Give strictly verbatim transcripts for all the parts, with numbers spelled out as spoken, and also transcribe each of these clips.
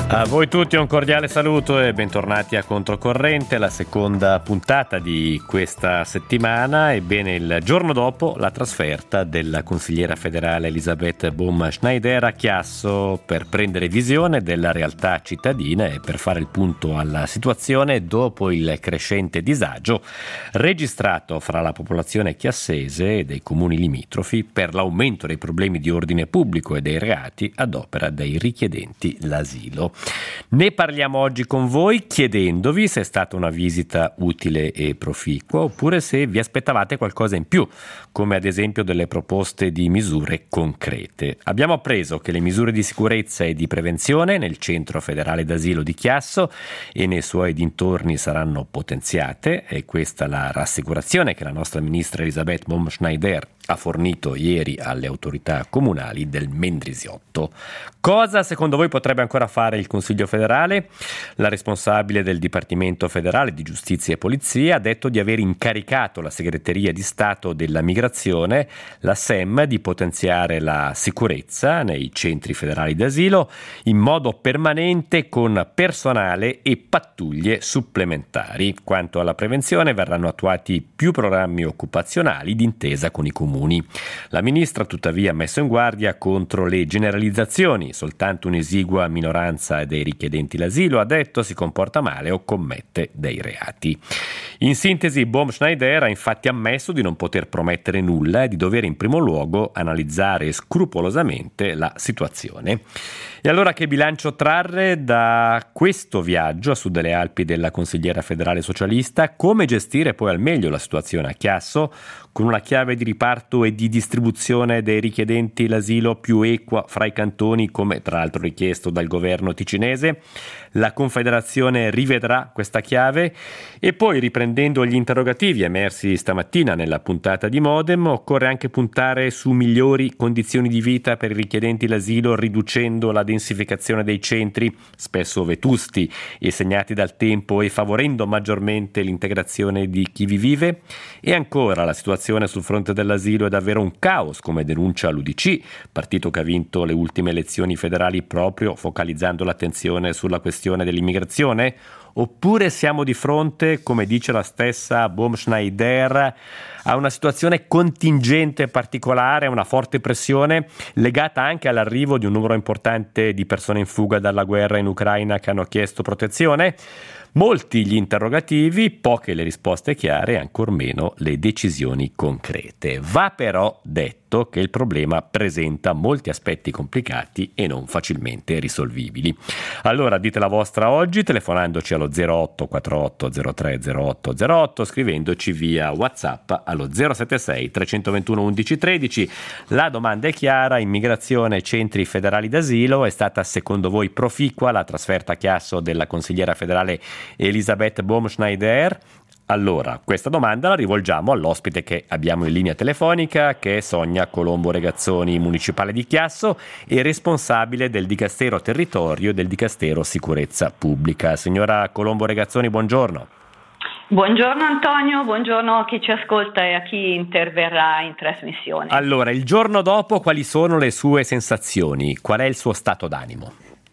A voi tutti un cordiale saluto e bentornati a Controcorrente, la seconda puntata di questa settimana. Ebbene, il giorno dopo la trasferta della consigliera federale Elisabeth Bohm-Schneider a Chiasso per prendere visione della realtà cittadina e per fare il punto alla situazione dopo il crescente disagio registrato fra la popolazione chiassese e dei comuni limitrofi per l'aumento dei problemi di ordine pubblico e dei reati ad opera dei richiedenti l'asilo. Ne parliamo oggi con voi chiedendovi se è stata una visita utile e proficua oppure se vi aspettavate qualcosa in più, come ad esempio delle proposte di misure concrete. Abbiamo appreso che le misure di sicurezza e di prevenzione nel Centro Federale d'Asilo di Chiasso e nei suoi dintorni saranno potenziate, e questa la rassicurazione che la nostra ministra Elisabeth Bohm-Schneider ha fornito ieri alle autorità comunali del Mendrisiotto. Cosa secondo voi potrebbe ancora fare il Consiglio federale? La responsabile del Dipartimento federale di Giustizia e Polizia ha detto di aver incaricato la Segreteria di Stato della Migrazione, la S E M, di potenziare la sicurezza nei centri federali d'asilo in modo permanente con personale e pattuglie supplementari. Quanto alla prevenzione, verranno attuati più programmi occupazionali d'intesa con i comuni. La ministra tuttavia ha messo in guardia contro le generalizzazioni. Soltanto un'esigua minoranza dei richiedenti l'asilo, ha detto, si comporta male o commette dei reati. In sintesi, Bohm-Schneider ha infatti ammesso di non poter promettere nulla e di dover in primo luogo analizzare scrupolosamente la situazione. E allora che bilancio trarre da questo viaggio a sud delle Alpi della consigliera federale socialista? Come gestire poi al meglio la situazione a Chiasso, con una chiave di riparto e di distribuzione dei richiedenti l'asilo più equa fra i cantoni, come tra l'altro richiesto dal governo ticinese? La Confederazione rivedrà questa chiave? E poi, riprendendo gli interrogativi emersi stamattina nella puntata di Modem, occorre anche puntare su migliori condizioni di vita per i richiedenti l'asilo, riducendo la densificazione dei centri, spesso vetusti e segnati dal tempo, e favorendo maggiormente l'integrazione di chi vi vive? E ancora, la situazione sul fronte dell'asilo è davvero un caos, come denuncia l'U D C, partito che ha vinto le ultime elezioni federali proprio focalizzando l'attenzione sulla questione dell'immigrazione? Oppure siamo di fronte, come dice la stessa Bohm-Schneider, a una situazione contingente particolare, a una forte pressione legata anche all'arrivo di un numero importante di persone in fuga dalla guerra in Ucraina che hanno chiesto protezione? Molti gli interrogativi, poche le risposte chiare e ancor meno le decisioni concrete. Va però detto che il problema presenta molti aspetti complicati e non facilmente risolvibili. Allora dite la vostra oggi telefonandoci allo zero otto quattro zero tre zero otto zero otto, scrivendoci via WhatsApp allo zero sette sei tre due uno uno uno uno tre. La domanda è chiara: immigrazione e centri federali d'asilo, è stata secondo voi proficua la trasferta a Chiasso della consigliera federale Elisabeth Bohm-Schneider? Allora, questa domanda la rivolgiamo all'ospite che abbiamo in linea telefonica, che è Sonia Colombo Regazzoni, municipale di Chiasso e responsabile del Dicastero Territorio e del Dicastero Sicurezza Pubblica. Signora Colombo Regazzoni, buongiorno. Buongiorno Antonio, buongiorno a chi ci ascolta e a chi interverrà in trasmissione. Allora, il giorno dopo quali sono le sue sensazioni? Qual è il suo stato d'animo?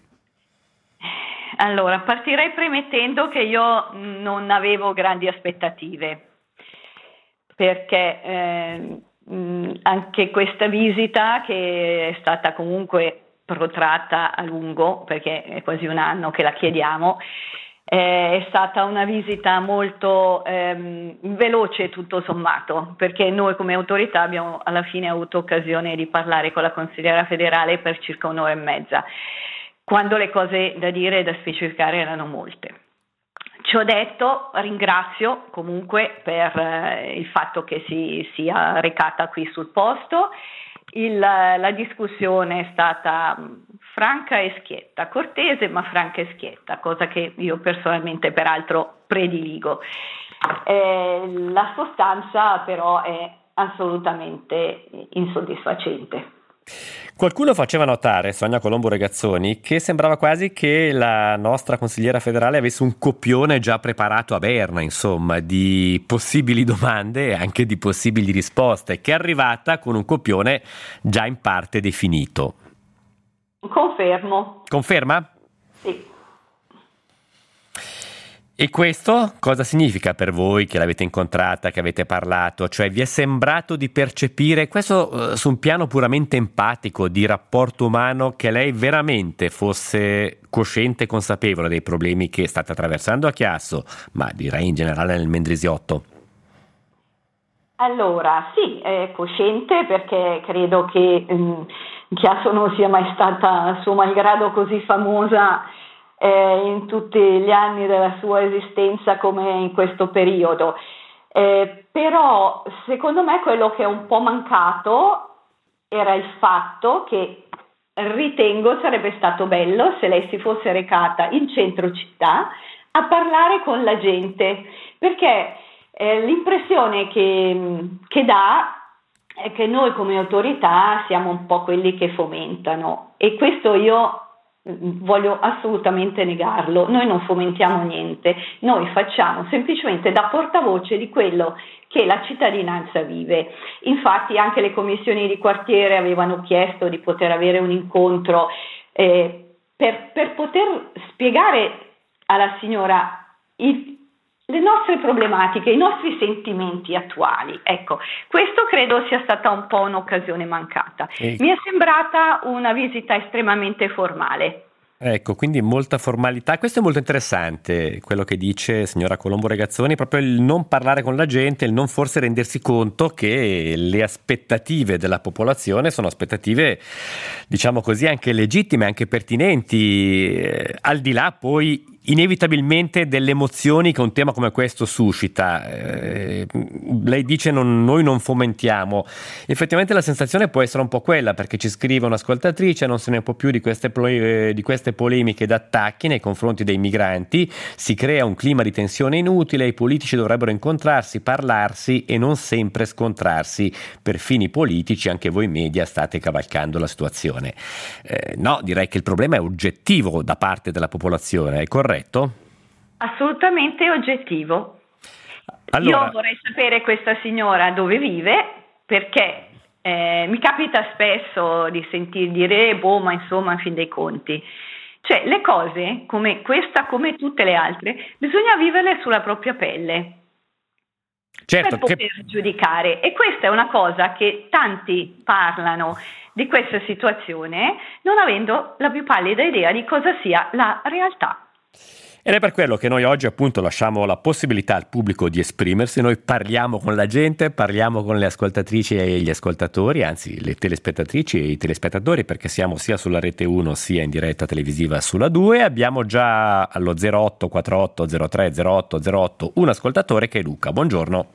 Allora, partirei premettendo che io non avevo grandi aspettative, perché eh, anche questa visita, che è stata comunque protratta a lungo, perché è quasi un anno che la chiediamo, eh, è stata una visita molto ehm, veloce tutto sommato, perché noi come autorità abbiamo alla fine avuto occasione di parlare con la consigliera federale per circa un'ora e mezza, quando le cose da dire e da specificare erano molte. Ciò detto, ringrazio comunque per eh, il fatto che si sia recata qui sul posto. Il, la discussione è stata franca e schietta, cortese ma franca e schietta, cosa che io personalmente peraltro prediligo. Eh, la sostanza però è assolutamente insoddisfacente. Qualcuno faceva notare, Sonia Colombo Regazzoni, che sembrava quasi che la nostra consigliera federale avesse un copione già preparato a Berna, insomma, di possibili domande e anche di possibili risposte, che è arrivata con un copione già in parte definito. Confermo. Conferma? Sì. E questo cosa significa per voi che l'avete incontrata, che avete parlato? Cioè vi è sembrato di percepire questo uh, su un piano puramente empatico, di rapporto umano, che lei veramente fosse cosciente e consapevole dei problemi che state attraversando a Chiasso, ma direi in generale nel Mendrisiotto? Allora, sì, è cosciente, perché credo che um, Chiasso non sia mai stata, suo malgrado, così famosa Eh, in tutti gli anni della sua esistenza come in questo periodo. Eh, però secondo me quello che è un po' mancato era il fatto che ritengo sarebbe stato bello se lei si fosse recata in centro città a parlare con la gente, perché eh, l'impressione che, che dà è che noi come autorità siamo un po' quelli che fomentano, e questo io voglio assolutamente negarlo. Noi non fomentiamo niente, noi facciamo semplicemente da portavoce di quello che la cittadinanza vive. Infatti anche le commissioni di quartiere avevano chiesto di poter avere un incontro eh, per, per poter spiegare alla signora il, le nostre problematiche, i nostri sentimenti attuali. Ecco, questo credo sia stata un po' un'occasione mancata. E... Mi è sembrata una visita estremamente formale. Ecco, quindi molta formalità. Questo è molto interessante, quello che dice signora Colombo Regazzoni, proprio il non parlare con la gente, il non forse rendersi conto che le aspettative della popolazione sono aspettative, diciamo così, anche legittime, anche pertinenti, eh, al di là poi inevitabilmente delle emozioni che un tema come questo suscita. Eh, lei dice non, noi non fomentiamo, effettivamente la sensazione può essere un po' quella, perché ci scrive un'ascoltatrice: non se ne può più di queste, di queste polemiche ed attacchi nei confronti dei migranti, si crea un clima di tensione inutile, i politici dovrebbero incontrarsi, parlarsi e non sempre scontrarsi per fini politici, anche voi media state cavalcando la situazione. Eh, no, direi che il problema è oggettivo da parte della popolazione, è corretto? Assolutamente oggettivo. Allora... Io vorrei sapere questa signora dove vive, perché eh, mi capita spesso di sentir dire boh, ma insomma, in fin dei conti, cioè le cose come questa, come tutte le altre, bisogna viverle sulla propria pelle, certo, per poter che... giudicare. E questa è una cosa che tanti parlano di questa situazione non avendo la più pallida idea di cosa sia la realtà. Ed è per quello che noi oggi appunto lasciamo la possibilità al pubblico di esprimersi, noi parliamo con la gente, parliamo con le ascoltatrici e gli ascoltatori, anzi le telespettatrici e i telespettatori, perché siamo sia sulla rete uno sia in diretta televisiva sulla due. Abbiamo già allo zero otto quarantotto zero tre zero otto zero otto un ascoltatore che è Luca. Buongiorno.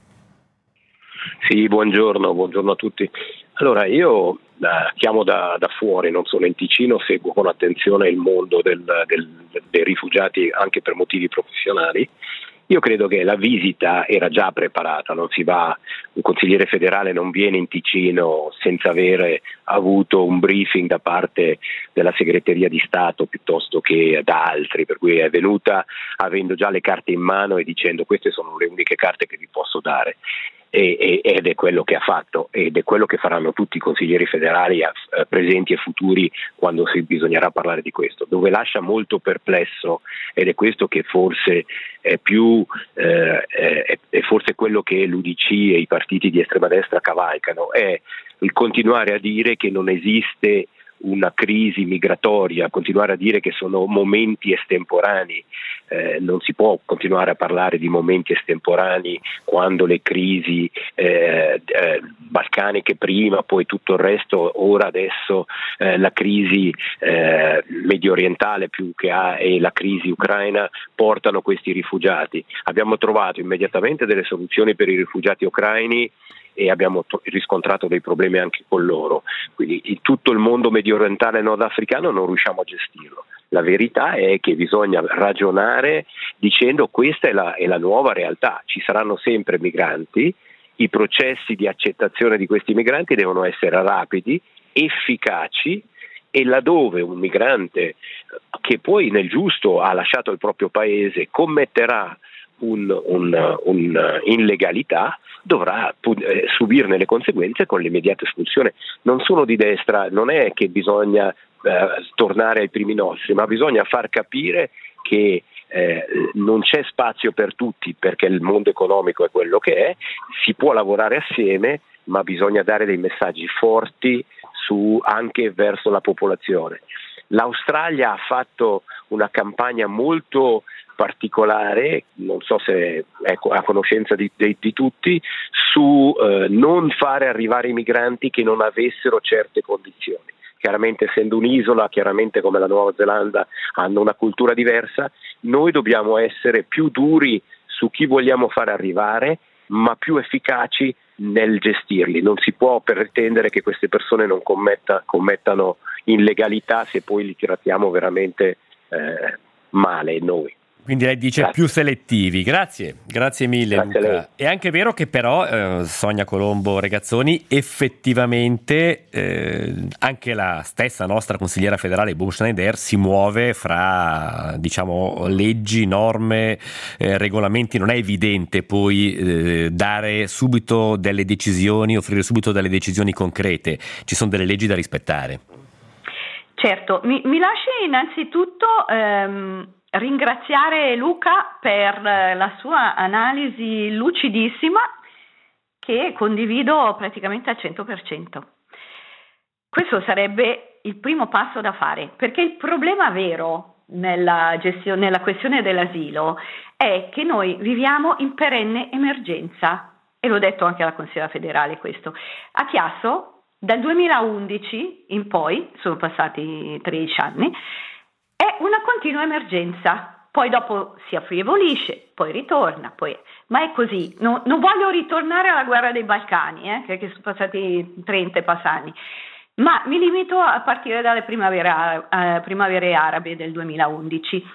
Sì, buongiorno, buongiorno a tutti. Allora, io eh, chiamo da, da fuori, non sono in Ticino, seguo con attenzione il mondo del, del, dei rifugiati anche per motivi professionali. Io credo che la visita era già preparata, non si va, un consigliere federale non viene in Ticino senza avere avuto un briefing da parte della segreteria di Stato piuttosto che da altri, per cui è venuta avendo già le carte in mano e dicendo queste sono le uniche carte che vi posso dare. E, ed è quello che ha fatto ed è quello che faranno tutti i consiglieri federali eh, presenti e futuri quando si bisognerà parlare di questo. Dove lascia molto perplesso, ed è questo che forse è più eh, è, è forse quello che l'U D C e i partiti di estrema destra cavalcano, è il continuare a dire che non esiste una crisi migratoria, continuare a dire che sono momenti estemporanei. Eh, non si può continuare a parlare di momenti estemporanei quando le crisi eh, eh, balcaniche prima, poi tutto il resto, ora adesso eh, la crisi eh, medio orientale più che ha e la crisi ucraina portano questi rifugiati. Abbiamo trovato immediatamente delle soluzioni per i rifugiati ucraini e abbiamo to- riscontrato dei problemi anche con loro, quindi in tutto il mondo medio orientale e nordafricano non riusciamo a gestirlo. La verità è che bisogna ragionare dicendo questa è la, è la nuova realtà, ci saranno sempre migranti, i processi di accettazione di questi migranti devono essere rapidi, efficaci, e laddove un migrante che poi nel giusto ha lasciato il proprio paese commetterà un, un, un illegalità, dovrà eh, subirne le conseguenze con l'immediata espulsione. Non sono di destra, non è che bisogna eh, tornare ai primi nostri, ma bisogna far capire che eh, non c'è spazio per tutti, perché il mondo economico è quello che è, si può lavorare assieme, ma bisogna dare dei messaggi forti su, anche verso la popolazione. L'Australia ha fatto una campagna molto particolare, non so se è a conoscenza di, di, di tutti, su eh, non fare arrivare i migranti che non avessero certe condizioni. Chiaramente, essendo un'isola, chiaramente come la Nuova Zelanda hanno una cultura diversa, noi dobbiamo essere più duri su chi vogliamo fare arrivare, ma più efficaci nel gestirli. Non si può pretendere che queste persone non commetta, commettano illegalità se poi li trattiamo veramente eh, male noi. Quindi lei dice grazie. Più selettivi. Grazie, grazie mille grazie Luca. È anche vero che però eh, Sonia Colombo Regazzoni effettivamente eh, anche la stessa nostra consigliera federale Bohm Schneider si muove fra, diciamo, leggi, norme, eh, regolamenti. Non è evidente poi eh, dare subito delle decisioni, offrire subito delle decisioni concrete. Ci sono delle leggi da rispettare. Certo, mi, mi lasci innanzitutto ehm, ringraziare Luca per la sua analisi lucidissima, che condivido praticamente al cento per cento. Questo sarebbe il primo passo da fare, perché il problema vero nella gestione, nella questione dell'asilo è che noi viviamo in perenne emergenza, e l'ho detto anche alla Consigliera federale questo. A Chiasso dal duemilaundici in poi, sono passati tredici anni, è una continua emergenza, poi dopo si affievolisce, poi ritorna, poi... ma è così. No, non voglio ritornare alla guerra dei Balcani, eh, che sono passati trenta anni, ma mi limito a partire dalle primavere, eh, primavere arabe del duemilaundici.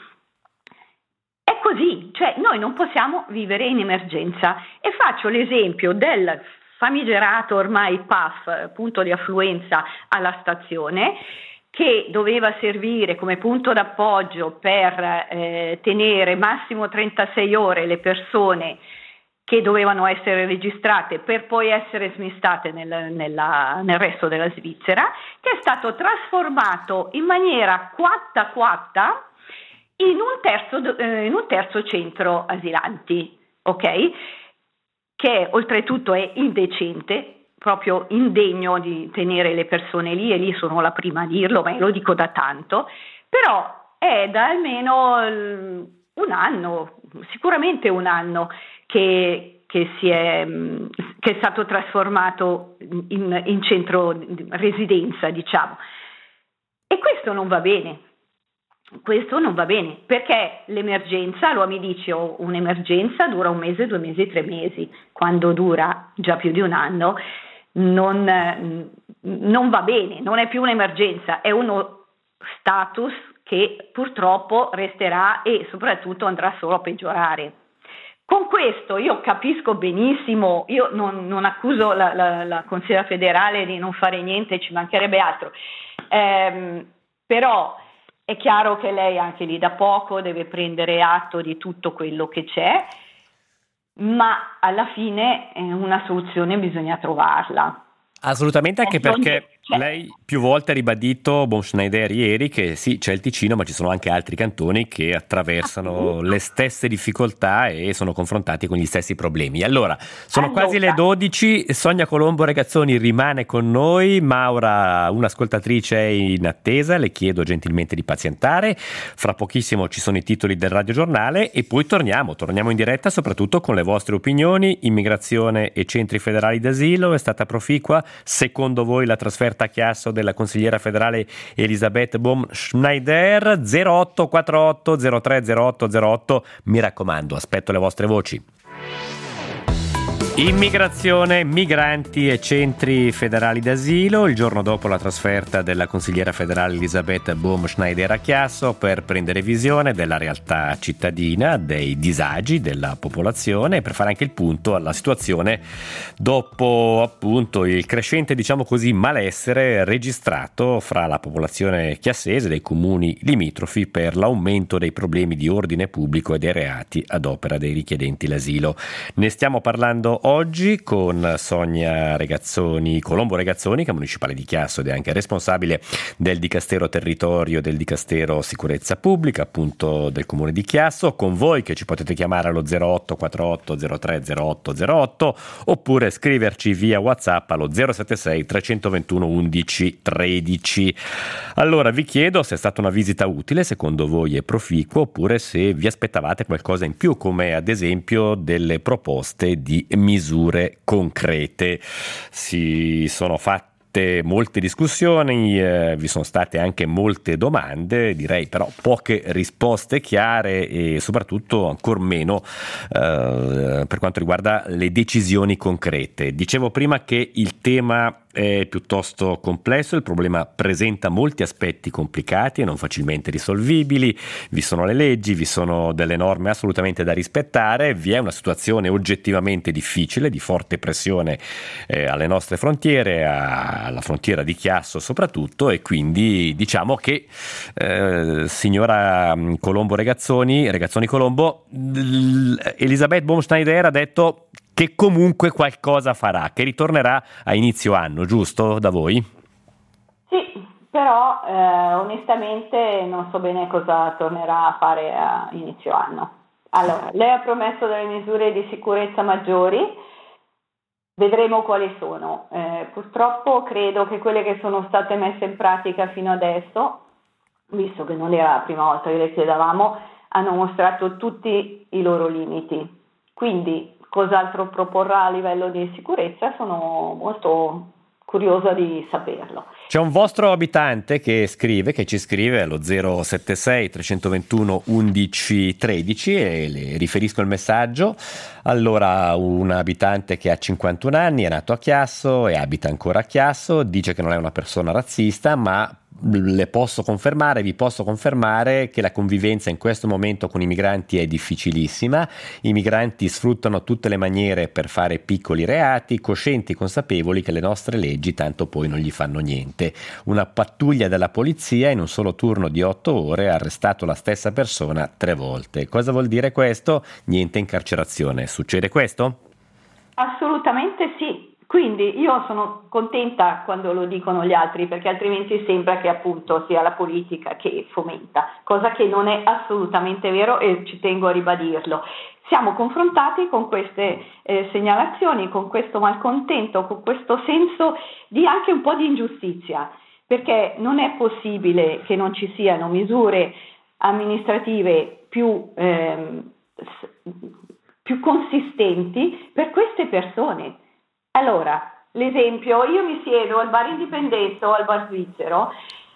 È così, cioè noi non possiamo vivere in emergenza, e faccio l'esempio del famigerato ormai P A F, punto di affluenza alla stazione, che doveva servire come punto d'appoggio per eh, tenere massimo trentasei ore le persone che dovevano essere registrate per poi essere smistate nel, nella, nel resto della Svizzera, che è stato trasformato in maniera quatta quatta in un terzo, eh, in un terzo centro asilanti, ok? Che oltretutto è indecente, proprio indegno di tenere le persone lì, e lì sono la prima a dirlo, ma lo dico da tanto, però è da almeno un anno, sicuramente un anno, che, che, si è, che è stato trasformato in, in centro residenza, diciamo. E questo non va bene. Questo non va bene, perché l'emergenza, lo mi dice, oh, un'emergenza dura un mese, due mesi, tre mesi. Quando dura già più di un anno non, non va bene, non è più un'emergenza, è uno status che purtroppo resterà e soprattutto andrà solo a peggiorare. Con questo io capisco benissimo, io non, non accuso la, la, la Consigliera federale di non fare niente, ci mancherebbe altro, ehm, però è chiaro che lei anche lì da poco deve prendere atto di tutto quello che c'è, ma alla fine eh, una soluzione bisogna trovarla. Assolutamente, anche perché lei più volte ha ribadito, Bohm Schneider ieri, che sì, c'è il Ticino, ma ci sono anche altri cantoni che attraversano ah, le stesse difficoltà e sono confrontati con gli stessi problemi. Allora, sono allora. quasi le dodici, Sonia Colombo Regazzoni rimane con noi, Maura, un'ascoltatrice, è in attesa, le chiedo gentilmente di pazientare, fra pochissimo ci sono i titoli del radiogiornale e poi torniamo, torniamo in diretta soprattutto con le vostre opinioni. Immigrazione e centri federali d'asilo, è stata proficua? Secondo voi la trasferta a Chiasso della consigliera federale Elisabeth Bohm Schneider? zero otto quattro otto zero tre zero otto zero otto, mi raccomando, aspetto le vostre voci. Immigrazione, migranti e centri federali d'asilo. Il giorno dopo la trasferta della consigliera federale Elisabeth Bohm Schneider a Chiasso per prendere visione della realtà cittadina, dei disagi della popolazione e per fare anche il punto alla situazione dopo appunto il crescente, diciamo così, malessere registrato fra la popolazione chiassese dei comuni limitrofi per l'aumento dei problemi di ordine pubblico e dei reati ad opera dei richiedenti l'asilo. Ne stiamo parlando oggi con Sonia Regazzoni, Colombo Regazzoni, che è municipale di Chiasso ed è anche responsabile del Dicastero Territorio e del Dicastero Sicurezza Pubblica, appunto del Comune di Chiasso. Con voi che ci potete chiamare allo zero otto quarantotto zero tre zero otto zero otto oppure scriverci via WhatsApp allo zero sette sei trecentoventuno undici tredici. Allora vi chiedo se è stata una visita utile, secondo voi è proficua, oppure se vi aspettavate qualcosa in più, come ad esempio delle proposte di misure concrete. Si sono fatte molte discussioni, eh, vi sono state anche molte domande, direi però poche risposte chiare e soprattutto ancor meno eh, per quanto riguarda le decisioni concrete. Dicevo prima che il tema è piuttosto complesso, il problema presenta molti aspetti complicati e non facilmente risolvibili, vi sono le leggi, vi sono delle norme assolutamente da rispettare, vi è una situazione oggettivamente difficile, di forte pressione eh, alle nostre frontiere, a, alla frontiera di Chiasso soprattutto, e quindi diciamo che eh, signora Colombo Regazzoni, Regazzoni Colombo, Elisabeth Baumschneider ha detto che comunque qualcosa farà, che ritornerà a inizio anno, giusto da voi? Sì, però eh, onestamente non so bene cosa tornerà a fare a inizio anno. Allora, lei ha promesso delle misure di sicurezza maggiori, vedremo quali sono. Eh, purtroppo credo che quelle che sono state messe in pratica fino adesso, visto che non era la prima volta che le chiedevamo, hanno mostrato tutti i loro limiti. Quindi cos'altro proporrà a livello di sicurezza? Sono molto curiosa di saperlo. C'è un vostro abitante che scrive, che ci scrive allo zero sette sei trecentoventuno undici tredici e le riferisco il messaggio. Allora, un abitante che ha cinquantuno anni, è nato a Chiasso e abita ancora a Chiasso, dice che non è una persona razzista, ma le posso confermare, vi posso confermare che la convivenza in questo momento con i migranti è difficilissima. I migranti sfruttano tutte le maniere per fare piccoli reati, coscienti e consapevoli che le nostre leggi tanto poi non gli fanno niente. Una pattuglia della polizia in un solo turno di otto ore ha arrestato la stessa persona tre volte. Cosa vuol dire questo? Niente incarcerazione. Succede questo? Assolutamente sì. Quindi io sono contenta quando lo dicono gli altri, perché altrimenti sembra che appunto sia la politica che fomenta, cosa che non è assolutamente vero e ci tengo a ribadirlo. Siamo confrontati con queste eh, segnalazioni, con questo malcontento, con questo senso di anche un po' di ingiustizia, perché non è possibile che non ci siano misure amministrative più, ehm, più consistenti per queste persone. Allora, l'esempio, io mi siedo al bar Indipendente o al bar Svizzero,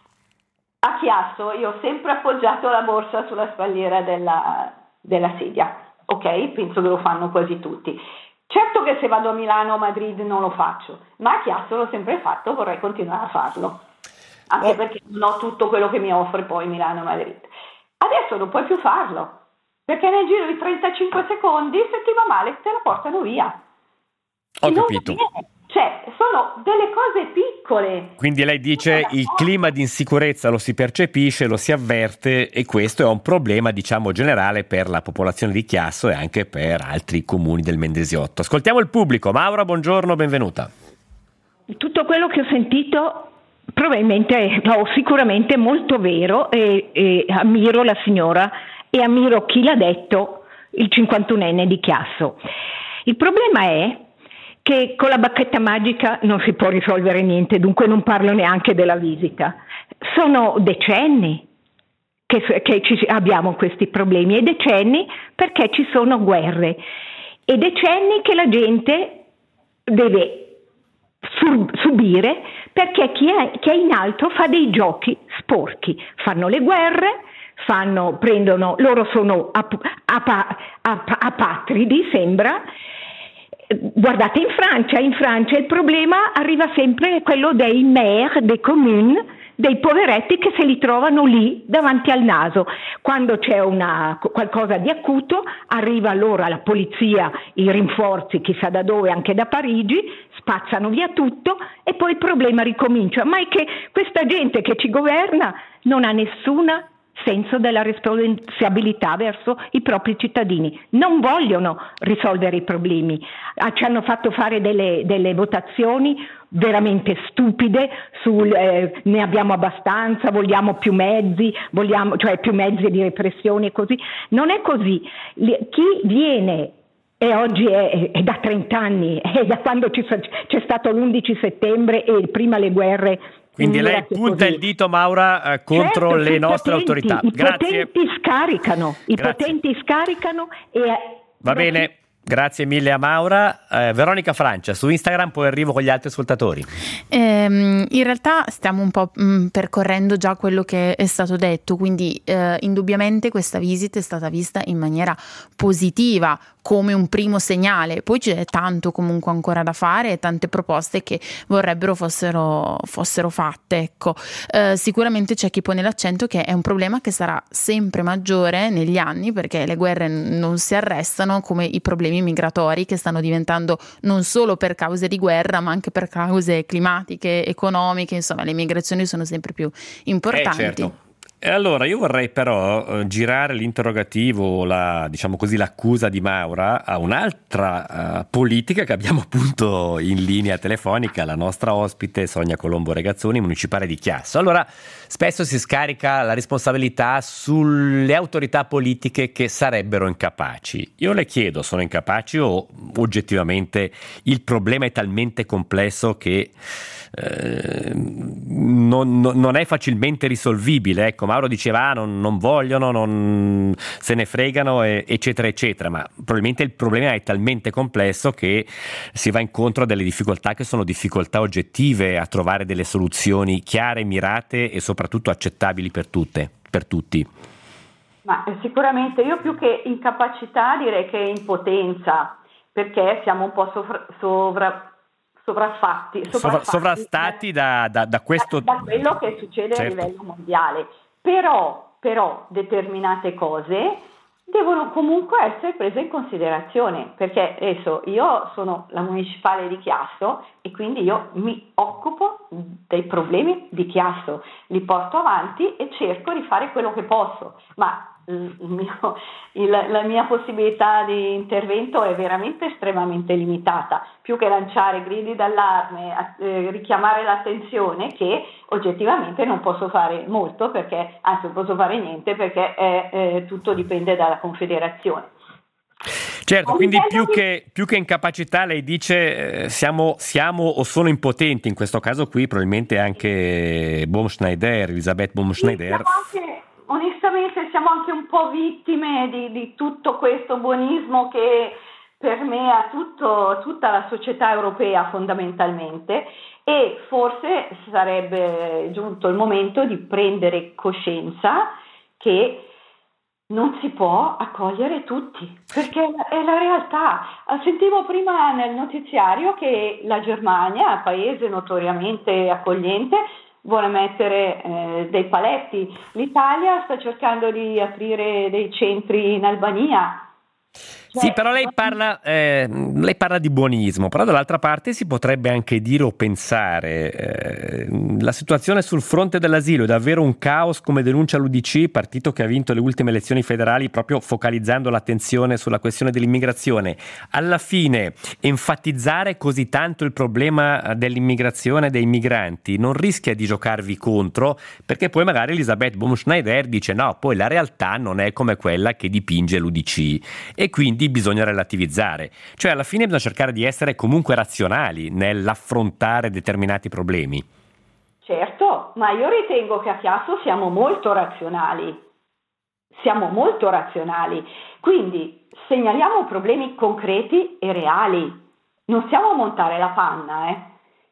a Chiasso io ho sempre appoggiato la borsa sulla spalliera della, della sedia, ok? Penso che lo fanno quasi tutti. Certo che se vado a Milano o a Madrid non lo faccio, ma a Chiasso l'ho sempre fatto, vorrei continuare a farlo, anche oh. perché non ho tutto quello che mi offre poi Milano e Madrid. Adesso non puoi più farlo, perché nel giro di trentacinque secondi, se ti va male, te la portano via. Ho capito. Cioè, sono delle cose piccole. Quindi lei dice il clima di insicurezza lo si percepisce, lo si avverte, e questo è un problema, diciamo, generale per la popolazione di Chiasso e anche per altri comuni del Mendrisiotto. Ascoltiamo il pubblico. Maura, buongiorno, benvenuta. Tutto quello che ho sentito probabilmente è no, sicuramente molto vero e, e ammiro la signora e ammiro chi l'ha detto, il cinquantunenne di Chiasso. Il problema è che con la bacchetta magica non si può risolvere niente, dunque non parlo neanche della visita. Sono decenni che, che ci abbiamo questi problemi, e decenni perché ci sono guerre, e decenni che la gente deve sur- subire perché chi è, chi è in alto fa dei giochi sporchi, fanno le guerre, fanno, prendono, loro sono ap- ap- ap- apatridi, sembra. Guardate in Francia, in Francia il problema arriva sempre quello dei maires, dei comuni, dei poveretti che se li trovano lì davanti al naso. Quando c'è una, qualcosa di acuto arriva allora la polizia, i rinforzi chissà da dove, anche da Parigi, spazzano via tutto e poi il problema ricomincia. Ma è che questa gente che ci governa non ha nessuna senso della responsabilità verso i propri cittadini. Non vogliono risolvere i problemi. Ci hanno fatto fare delle, delle votazioni veramente stupide sul eh, ne abbiamo abbastanza, vogliamo più mezzi, vogliamo, cioè più mezzi di repressione e così. Non è così. Chi viene e oggi è, è da trenta anni, è da quando ci, c'è stato l'undici settembre e prima le guerre. Quindi lei punta così il dito, Maura, eh, contro certo, le nostre potenti, autorità. I Grazie. potenti scaricano, i Grazie. potenti scaricano e... Va bene. Grazie mille a Maura. Eh, Veronica Francia, su Instagram poi arrivo con gli altri ascoltatori. Ehm, in realtà stiamo un po' mh, percorrendo già quello che è stato detto, quindi eh, indubbiamente questa visita è stata vista in maniera positiva, come un primo segnale. Poi c'è tanto comunque ancora da fare e tante proposte che vorrebbero fossero, fossero fatte. Ecco. Eh, sicuramente c'è chi pone l'accento che è un problema che sarà sempre maggiore negli anni, perché le guerre non si arrestano, come i problemi migratori che stanno diventando non solo per cause di guerra ma anche per cause climatiche, economiche, insomma le migrazioni sono sempre più importanti. Eh, certo. E allora io vorrei però eh, girare l'interrogativo, la, diciamo così, l'accusa di Maura a un'altra uh, politica che abbiamo appunto in linea telefonica, la nostra ospite Sonia Colombo Regazzoni, municipale di Chiasso. Allora, spesso si scarica la responsabilità sulle autorità politiche che sarebbero incapaci. Io le chiedo, sono incapaci o oggettivamente il problema è talmente complesso che eh, non, non, non è facilmente risolvibile? Ecco, Mauro diceva ah, non, non vogliono, non se ne fregano, e, eccetera, eccetera, ma probabilmente il problema è talmente complesso che si va incontro a delle difficoltà che sono difficoltà oggettive a trovare delle soluzioni chiare, mirate e soprattutto accettabili per tutte, per tutti. Ma sicuramente io più che incapacità direi che impotenza, perché siamo un po' sovra, sovra, sopraffatti, Sovra, sovrastati da, da, da questo da, da quello che succede, certo, a livello mondiale. Però, però determinate cose devono comunque essere prese in considerazione, perché adesso io sono la municipale di Chiasso e quindi io mi occupo dei problemi di Chiasso, li porto avanti e cerco di fare quello che posso, ma il mio, il, la mia possibilità di intervento è veramente estremamente limitata, più che lanciare gridi d'allarme, eh, richiamare l'attenzione, che oggettivamente non posso fare molto, perché anzi non posso fare niente, perché è, eh, tutto dipende dalla Confederazione. Certo, quindi più che, più che incapacità lei dice eh, siamo, siamo o sono impotenti, in questo caso qui probabilmente anche Baumschneider, Elisabeth Baumschneider. Sì, anche, onestamente siamo anche un po' vittime di, di tutto questo buonismo che permea tutto, tutta la società europea fondamentalmente, e forse sarebbe giunto il momento di prendere coscienza che non si può accogliere tutti, perché è la realtà. Sentivo prima nel notiziario che la Germania, paese notoriamente accogliente, vuole mettere eh, dei paletti. L'Italia sta cercando di aprire dei centri in Albania. Sì, però lei parla, eh, lei parla di buonismo, però dall'altra parte si potrebbe anche dire o pensare eh, la situazione sul fronte dell'asilo è davvero un caos, come denuncia l'U D C, partito che ha vinto le ultime elezioni federali proprio focalizzando l'attenzione sulla questione dell'immigrazione. Alla fine enfatizzare così tanto il problema dell'immigrazione e dei migranti non rischia di giocarvi contro, perché poi magari Elisabeth Baumschneider dice no, poi la realtà non è come quella che dipinge l'U D C e quindi bisogna relativizzare, cioè alla fine bisogna cercare di essere comunque razionali nell'affrontare determinati problemi. Certo, ma io ritengo che a Chiasso siamo molto razionali, siamo molto razionali, quindi segnaliamo problemi concreti e reali, non stiamo a montare la panna, eh.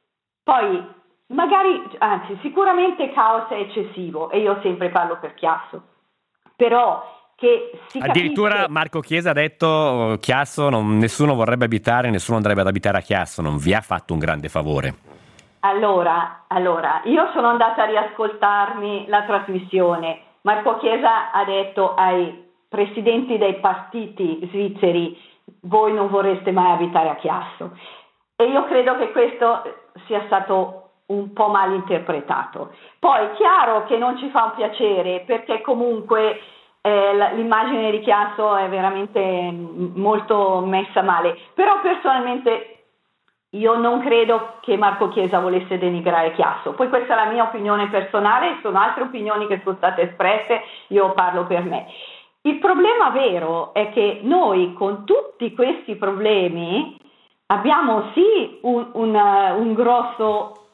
Poi magari, anzi sicuramente caos è eccessivo e io sempre parlo per Chiasso, però che si addirittura capisce... Marco Chiesa ha detto Chiasso non, nessuno vorrebbe abitare, nessuno andrebbe ad abitare a Chiasso, non vi ha fatto un grande favore. Allora, allora io sono andata a riascoltarmi la trasmissione. Marco Chiesa ha detto ai presidenti dei partiti svizzeri voi non vorreste mai abitare a Chiasso, e io credo che questo sia stato un po' mal interpretato. Poi è chiaro che non ci fa un piacere, perché comunque eh, l'immagine di Chiasso è veramente molto messa male, però personalmente io non credo che Marco Chiesa volesse denigrare Chiasso. Poi questa è la mia opinione personale, sono altre opinioni che sono state espresse, io parlo per me. Il problema vero è che noi con tutti questi problemi abbiamo sì un, un, un grosso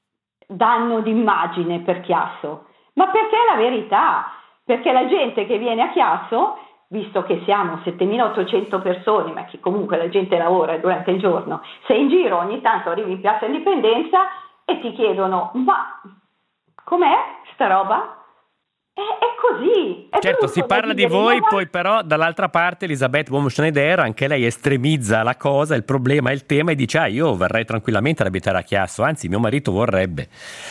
danno d'immagine per Chiasso, ma perché è la verità, perché la gente che viene a Chiasso, visto che siamo settemilaottocento persone, ma che comunque la gente lavora durante il giorno, se in giro ogni tanto arrivi in Piazza Indipendenza e ti chiedono ma com'è sta roba? È, è così. È certo, si parla di voi, ma... poi però dall'altra parte Elisabeth Uomo-Schneider, anche lei estremizza la cosa, il problema, il tema, e dice ah io verrei tranquillamente ad abitare a Chiasso, anzi mio marito vorrebbe.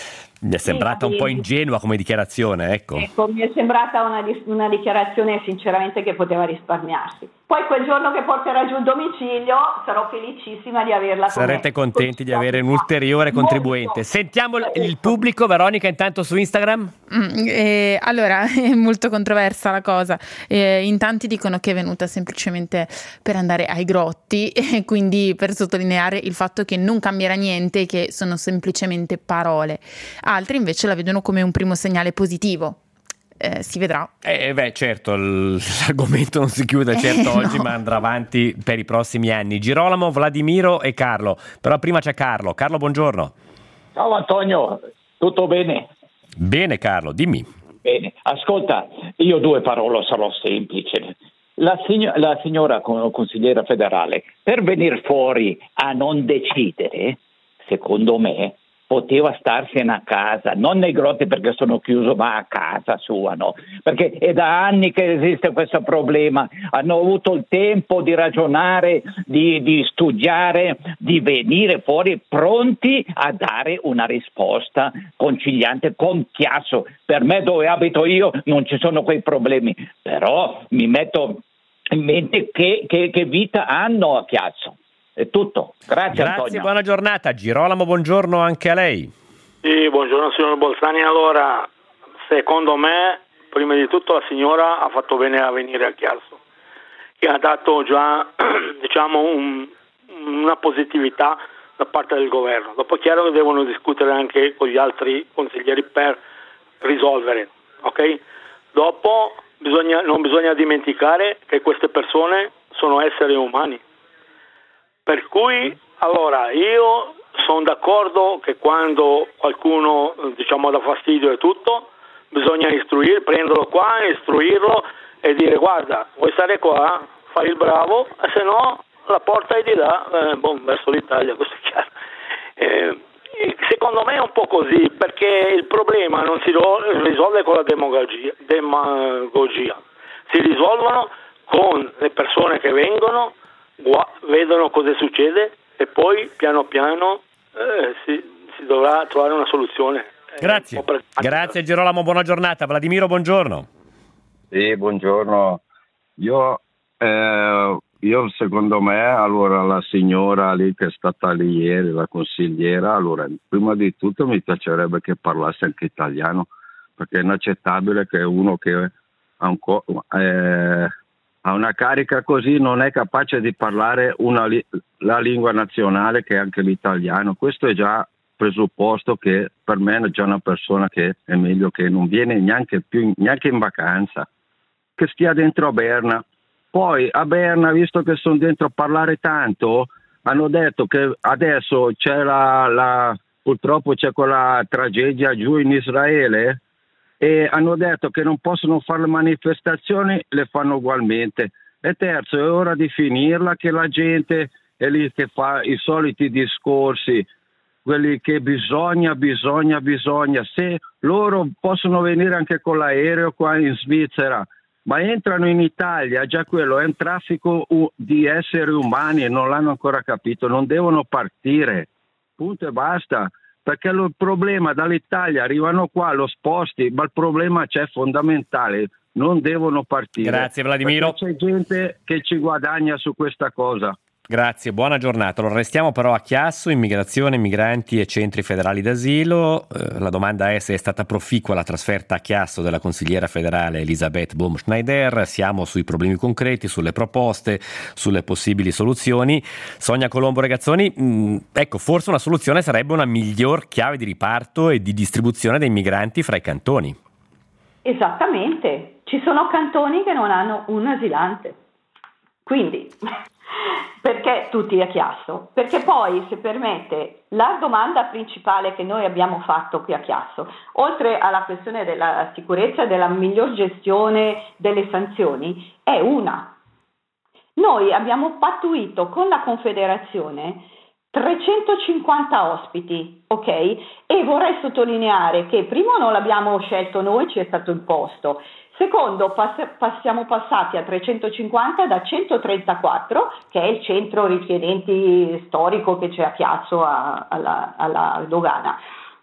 Mi è sembrata sì, un po' ingenua come dichiarazione, ecco. Ecco, mi è sembrata una, una dichiarazione sinceramente che poteva risparmiarsi. Poi quel giorno che porterà giù il domicilio sarò felicissima di averla. Sarete contenti di avere un ulteriore contribuente. Sentiamo il, il pubblico, Veronica, intanto su Instagram. Mm, eh, allora, è molto controversa la cosa. Eh, in tanti dicono che è venuta semplicemente per andare ai grotti e quindi per sottolineare il fatto che non cambierà niente e che sono semplicemente parole. Altri invece la vedono come un primo segnale positivo. Eh, si vedrà. Eh beh, certo, l'argomento non si chiude certo eh, oggi, no. Ma andrà avanti per i prossimi anni. Girolamo, Vladimiro e Carlo. Però prima c'è Carlo. Carlo, buongiorno. Ciao Antonio, tutto bene? Bene Carlo, dimmi. Bene, ascolta, io due parole sarò semplice. La, sign- la signora consigliera federale, per venire fuori a non decidere, secondo me, poteva starsene a casa, non nei grotti perché sono chiuso, ma a casa sua, no? Perché è da anni che esiste questo problema, hanno avuto il tempo di ragionare, di, di studiare, di venire fuori pronti a dare una risposta conciliante con Chiasso. Per me dove abito io non ci sono quei problemi, però mi metto in mente che, che, che vita hanno a Chiasso. È tutto, grazie, grazie Antonio. Buona giornata. Girolamo, buongiorno anche a lei. Sì, buongiorno signor Bolzani. Allora, secondo me, prima di tutto la signora ha fatto bene a venire a Chiasso, che ha dato già diciamo un, una positività da parte del governo. Dopo è chiaro che devono discutere anche con gli altri consiglieri per risolvere, ok? Dopo bisogna, non bisogna dimenticare che queste persone sono esseri umani. Per cui, allora, io sono d'accordo che quando qualcuno, diciamo, dà fastidio e tutto, bisogna istruire, prenderlo qua, istruirlo e dire guarda, vuoi stare qua, fai il bravo, e se no la porta è di là, eh, boh, verso l'Italia, questo è chiaro. Eh, secondo me è un po' così, perché il problema non si risolve con la demagogia, demagogia. Si risolvono con le persone che vengono, vedono cosa succede e poi piano piano eh, si, si dovrà trovare una soluzione. Grazie, un grazie Girolamo, buona giornata. Vladimiro, buongiorno. Sì, buongiorno. Io, eh, io secondo me, allora la signora lì che è stata lì ieri, la consigliera, allora prima di tutto mi piacerebbe che parlasse anche italiano, perché è inaccettabile che uno che ha un co- eh, ha una carica così non è capace di parlare una li- la lingua nazionale che è anche l'italiano. Questo è già presupposto che per me è già una persona che è meglio che non viene neanche più neanche in vacanza, che stia dentro a Berna. Poi a Berna, visto che sono dentro a parlare tanto, hanno detto che adesso c'è la, la purtroppo c'è quella tragedia giù in Israele, e hanno detto che non possono fare le manifestazioni, le fanno ugualmente. E terzo, è ora di finirla, che la gente è lì che fa i soliti discorsi, quelli che bisogna, bisogna, bisogna. Se loro possono venire anche con l'aereo qua in Svizzera, ma entrano in Italia, già quello è un traffico di esseri umani e non l'hanno ancora capito, non devono partire, punto e basta. Perché il problema dall'Italia arrivano qua, lo sposti, ma il problema c'è fondamentale, non devono partire. Grazie Vladimiro. Perché c'è gente che ci guadagna su questa cosa. Grazie, buona giornata. Allora, restiamo però a Chiasso, immigrazione, migranti e centri federali d'asilo. Eh, la domanda è se è stata proficua la trasferta a Chiasso della consigliera federale Elisabeth Baumschneider. Siamo sui problemi concreti, sulle proposte, sulle possibili soluzioni. Sonia Colombo Regazzoni, mh, ecco, forse una soluzione sarebbe una miglior chiave di riparto e di distribuzione dei migranti fra i cantoni. Esattamente, ci sono cantoni che non hanno un asilante. Quindi... Perché tutti a Chiasso? Perché poi, se permette, la domanda principale che noi abbiamo fatto qui a Chiasso, oltre alla questione della sicurezza e della miglior gestione delle sanzioni, è una. Noi abbiamo pattuito con la Confederazione trecentocinquanta ospiti, ok? E vorrei sottolineare che primo non l'abbiamo scelto noi, ci è stato imposto. Secondo, pass- siamo passati a trecentocinquanta da centotrentaquattro, che è il centro richiedenti storico che c'è a Chiasso a, alla, alla dogana.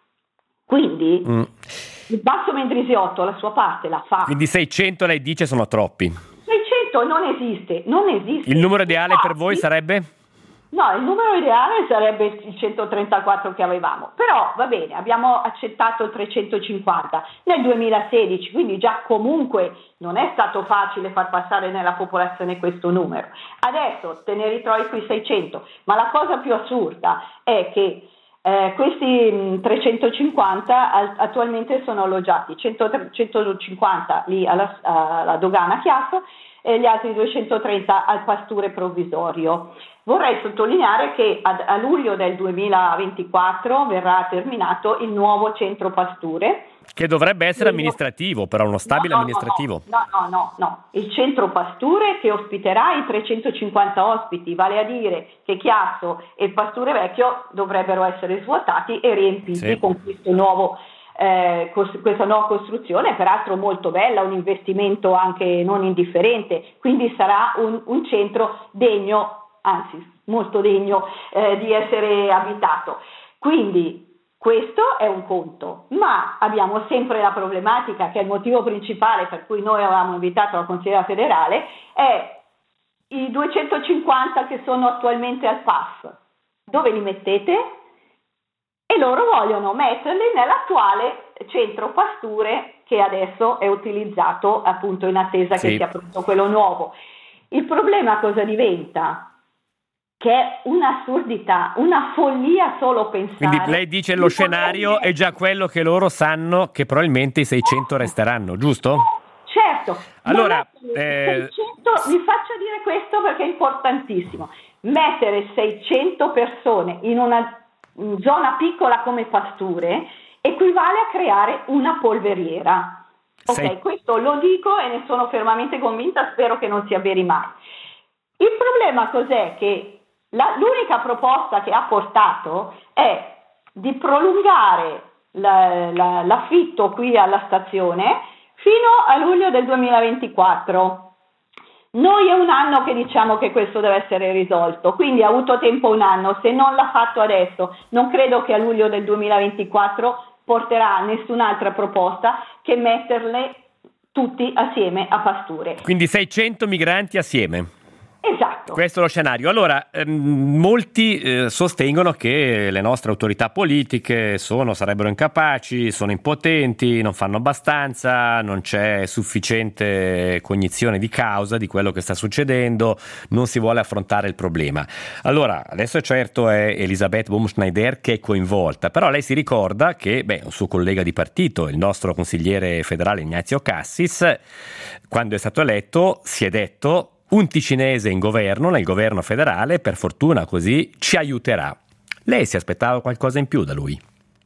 Quindi mm. il Basso Mendrisiotto la sua parte la fa. Quindi seicento lei dice sono troppi? seicento non esiste, non esiste. Il numero ideale Infatti, per voi sarebbe? No, il numero ideale sarebbe il centotrentaquattro che avevamo, però va bene, abbiamo accettato il trecentocinquanta nel duemilasedici, quindi già comunque non è stato facile far passare nella popolazione questo numero. Adesso te ne ritrovi qui seicento, ma la cosa più assurda è che eh, questi mh, trecentocinquanta al- attualmente sono alloggiati, cento, centocinquanta lì alla, alla dogana Chiasso e gli altri duecentotrenta al pasture provvisorio. Vorrei sottolineare che a, a luglio del duemilaventiquattro verrà terminato il nuovo centro pasture. Che dovrebbe essere amministrativo, però uno stabile no, no, amministrativo. No, no, no, no, il centro pasture che ospiterà i trecentocinquanta ospiti, vale a dire che Chiasso e Pasture Vecchio dovrebbero essere svuotati e riempiti sì. con questo nuovo Eh, cos- questa nuova costruzione, peraltro molto bella, un investimento anche non indifferente, quindi sarà un, un centro degno, anzi molto degno eh, di essere abitato. Quindi questo è un conto, ma abbiamo sempre la problematica, che è il motivo principale per cui noi avevamo invitato la consigliera federale, è i duecentocinquanta che sono attualmente al P A S. Dove li mettete? E loro vogliono metterli nell'attuale centro pasture che adesso è utilizzato appunto in attesa sì. che sia pronto quello nuovo. Il problema cosa diventa? Che è un'assurdità, una follia solo pensare. Quindi lei dice lo scenario è già quello che loro sanno che probabilmente i seicento resteranno, giusto? Certo. Allora, eh... seicento, vi faccio dire questo perché è importantissimo. Mettere seicento persone in una zona piccola come pasture equivale a creare una polveriera. Ok, Sei... questo lo dico e ne sono fermamente convinta, spero che non si avveri mai. Il problema cos'è? Che la, l'unica proposta che ha portato è di prolungare la, la, l'affitto qui alla stazione fino a luglio del duemilaventiquattro. Noi è un anno che diciamo che questo deve essere risolto, quindi ha avuto tempo un anno, se non l'ha fatto adesso non credo che a luglio del duemilaventiquattro porterà nessun'altra proposta che metterle tutti assieme a pasture. Quindi seicento migranti assieme. Esatto. Questo è lo scenario. Allora, ehm, molti eh, sostengono che le nostre autorità politiche sono, sarebbero incapaci, sono impotenti, non fanno abbastanza, non c'è sufficiente cognizione di causa di quello che sta succedendo, non si vuole affrontare il problema. Allora, adesso certo è Elisabeth Baumschneider che è coinvolta, però lei si ricorda che beh, un suo collega di partito, il nostro consigliere federale Ignazio Cassis, quando è stato eletto si è detto un ticinese in governo, nel governo federale, per fortuna così ci aiuterà. Lei si aspettava qualcosa in più da lui?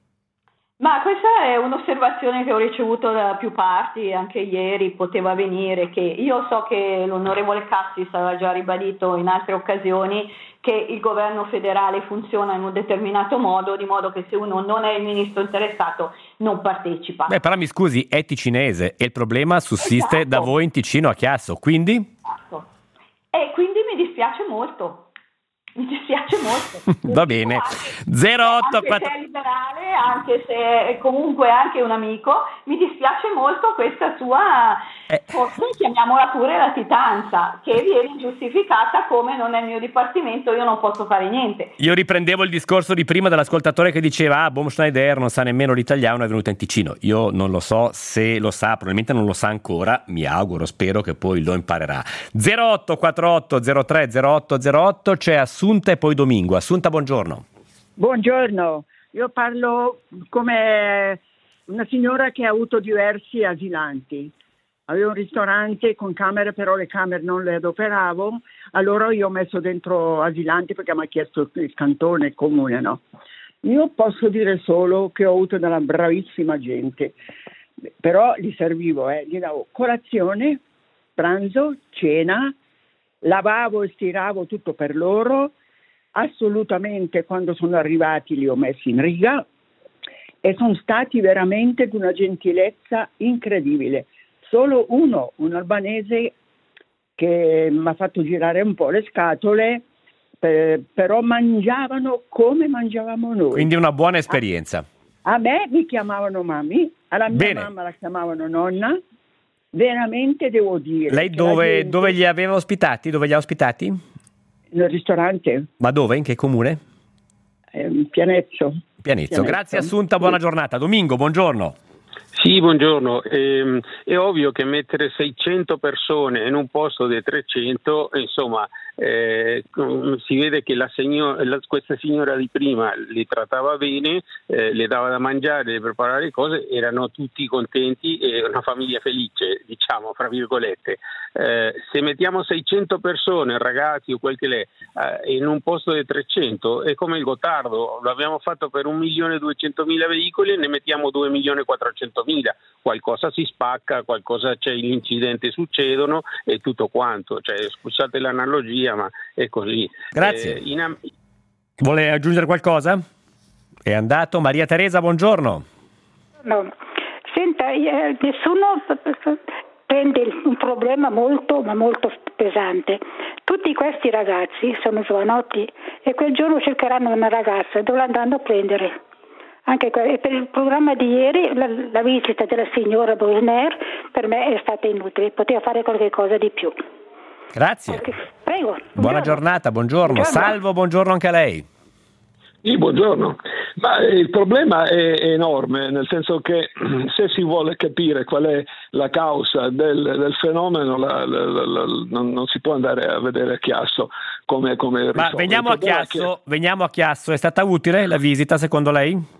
Ma questa è un'osservazione che ho ricevuto da più parti, anche ieri poteva venire, che io so che l'onorevole Cassis aveva già ribadito in altre occasioni che il governo federale funziona in un determinato modo, di modo che se uno non è il ministro interessato non partecipa. Beh, però mi scusi, è ticinese e il problema sussiste esatto. da voi in Ticino a Chiasso, quindi? Esatto. E quindi mi dispiace molto. Mi dispiace molto. Va bene. zero otto Anche quattro... se è liberale, anche se è comunque anche un amico, mi dispiace molto questa sua, eh. forse chiamiamola pure latitanza, che viene giustificata come non è il mio dipartimento, io non posso fare niente. Io riprendevo il discorso di prima dell'ascoltatore che diceva ah, Baumschneider non sa nemmeno l'italiano, è venuto in Ticino. Io non lo so se lo sa, probabilmente non lo sa ancora, mi auguro, spero che poi lo imparerà. zero otto quattro otto zero tre zero otto zero otto, c'è Assunta e poi Domingo. Assunta, buongiorno. Buongiorno, io parlo come una signora che ha avuto diversi asilanti. Avevo un ristorante con camere, però le camere non le adoperavo, allora io ho messo dentro asilanti perché mi ha chiesto il cantone, il comune, no? Io posso dire solo che ho avuto della bravissima gente, però gli servivo, eh, gli davo colazione, pranzo, cena, lavavo e stiravo tutto per loro, assolutamente quando sono arrivati li ho messi in riga e sono stati veramente di una gentilezza incredibile. Solo uno, un albanese che mi ha fatto girare un po' le scatole, per, però mangiavano come mangiavamo noi. Quindi una buona esperienza. A, a me mi chiamavano mami, alla mia Bene. mamma la chiamavano nonna. Veramente devo dire. Lei dove, gente... dove li aveva ospitati? Dove li ha ospitati? Nel ristorante. Ma dove? In che comune? Eh, Pianezzo. Pianezzo. Pianezzo. Grazie Assunta, buona giornata. Domingo, buongiorno. Sì, buongiorno. Eh, è ovvio che mettere seicento persone in un posto di trecento, insomma, eh, si vede che la signora, la, questa signora di prima li trattava bene, eh, le dava da mangiare, le preparava le cose, erano tutti contenti e una famiglia felice, diciamo, fra virgolette. Eh, se mettiamo seicento persone, ragazzi o quel che l'è, eh, in un posto di trecento, è come il Gottardo, l'abbiamo fatto per un milione duecentomila veicoli e ne mettiamo due milioni quattrocentomila, qualcosa si spacca, qualcosa c'è, gli incidenti succedono e tutto quanto, cioè, scusate l'analogia ma è così. Grazie. Eh, in... Vuole aggiungere qualcosa? È andato. Maria Teresa, buongiorno. No. Senta, eh, nessuno prende un problema molto ma molto pesante. Tutti questi ragazzi sono giovanotti e quel giorno cercheranno una ragazza dove l'andranno a prendere. Anche per il programma di ieri la, la visita della signora Bosner per me è stata inutile, poteva fare qualche cosa di più. Grazie. Okay. Prego. Buona Buongiorno. giornata, buongiorno. Buongiorno. Salvo, buongiorno anche a lei. Sì, buongiorno. Ma il problema è enorme, nel senso che se si vuole capire qual è la causa del, del fenomeno la, la, la, la, non, non si può andare a vedere a Chiasso come, come Ma veniamo a Chiasso, che... veniamo a Chiasso, è stata utile la visita secondo lei?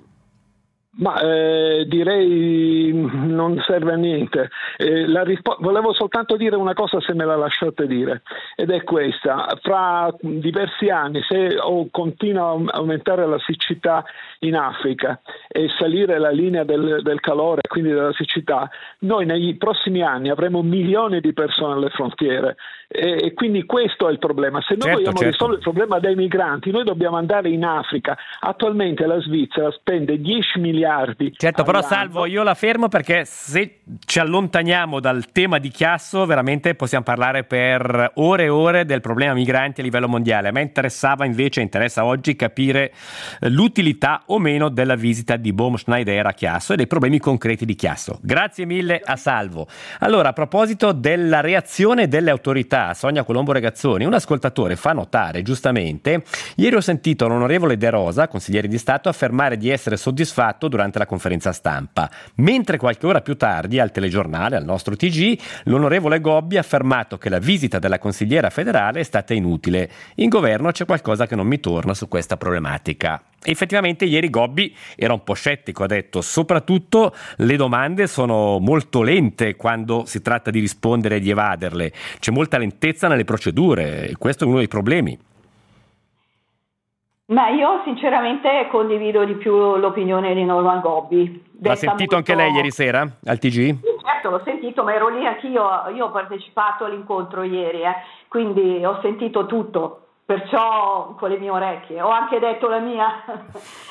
Ma eh, direi non serve a niente. Eh, la rispo- volevo soltanto dire una cosa, se me la lasciate dire, ed è questa: fra diversi anni, se oh, continua a aumentare la siccità in Africa e salire la linea del, del calore, quindi della siccità, noi nei prossimi anni avremo milioni di persone alle frontiere e, e quindi questo è il problema. Se noi certo, vogliamo certo. risolvere il problema dei migranti, noi dobbiamo andare in Africa. Attualmente la Svizzera spende dieci miliardi. Certo, però all'anno. Salvo, io la fermo perché se ci allontaniamo dal tema di Chiasso veramente possiamo parlare per ore e ore del problema migranti a livello mondiale. A me interessava invece, interessa oggi capire l'utilità o meno della visita di Baumschneider a Chiasso e dei problemi concreti di Chiasso. Grazie mille a Salvo. Allora, a proposito della reazione delle autorità, Sonia Colombo Regazzoni, un ascoltatore fa notare giustamente: ieri ho sentito l'onorevole De Rosa, consigliere di Stato, affermare di essere soddisfatto durante la conferenza stampa, mentre qualche ora più tardi al telegiornale, al nostro T G, l'onorevole Gobbi ha affermato che la visita della consigliera federale è stata inutile. In governo c'è qualcosa che non mi torna su questa problematica. E effettivamente ieri Gobbi era un po' scettico, ha detto soprattutto le domande sono molto lente quando si tratta di rispondere e di evaderle, c'è molta lentezza nelle procedure e questo è uno dei problemi. Ma io sinceramente condivido di più l'opinione di Norman Gobbi. L'ha sentito molto... anche lei ieri sera al T G? Sì, certo, l'ho sentito, ma ero lì anch'io, io ho partecipato all'incontro ieri, eh, quindi ho sentito tutto, perciò con le mie orecchie, ho anche detto la mia,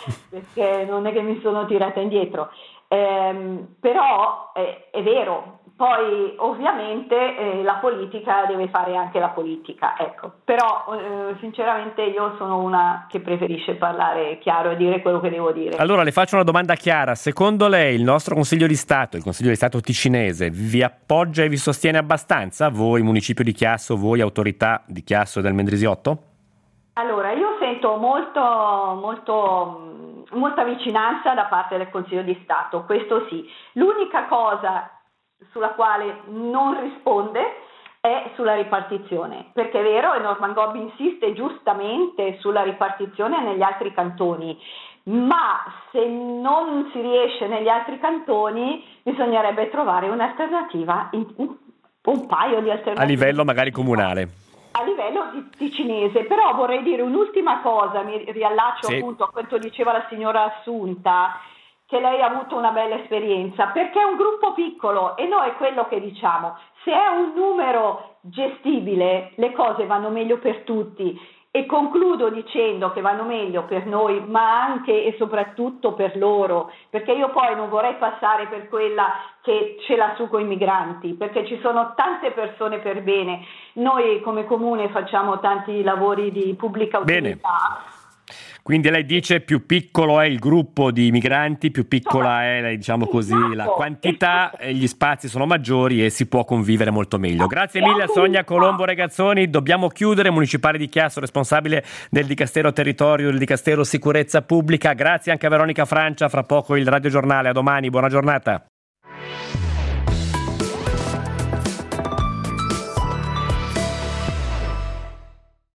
perché non è che mi sono tirata indietro, ehm, però è, è vero, poi ovviamente eh, la politica deve fare anche la politica, ecco. Però eh, sinceramente io sono una che preferisce parlare chiaro e dire quello che devo dire. Allora le faccio una domanda chiara: secondo lei il nostro Consiglio di Stato, il Consiglio di Stato ticinese, vi appoggia e vi sostiene abbastanza, voi municipio di Chiasso, voi autorità di Chiasso e del Mendrisiotto? Allora io sento molto, molto, molta vicinanza da parte del Consiglio di Stato, questo sì. L'unica cosa sulla quale non risponde è sulla ripartizione, perché è vero, e Norman Gobbi insiste giustamente sulla ripartizione negli altri cantoni, ma se non si riesce negli altri cantoni bisognerebbe trovare un'alternativa, un paio di alternative. A livello magari comunale. A livello di ticinese, però vorrei dire un'ultima cosa, mi riallaccio sì. appunto a quanto diceva la signora Assunta, che lei ha avuto una bella esperienza, perché è un gruppo piccolo e noi è quello che diciamo, se è un numero gestibile le cose vanno meglio per tutti, e concludo dicendo che vanno meglio per noi ma anche e soprattutto per loro, perché io poi non vorrei passare per quella che ce l'ha su coi migranti, perché ci sono tante persone per bene, noi come comune facciamo tanti lavori di pubblica utilità. Bene. Quindi lei dice più piccolo è il gruppo di migranti, più piccola è, diciamo così, la quantità, e gli spazi sono maggiori e si può convivere molto meglio. Grazie mille a Sonia Colombo Regazzoni. Dobbiamo chiudere. Municipale di Chiasso, responsabile del Dicastero Territorio, del Dicastero Sicurezza Pubblica. Grazie anche a Veronica Francia. Fra poco il radiogiornale. A domani, buona giornata.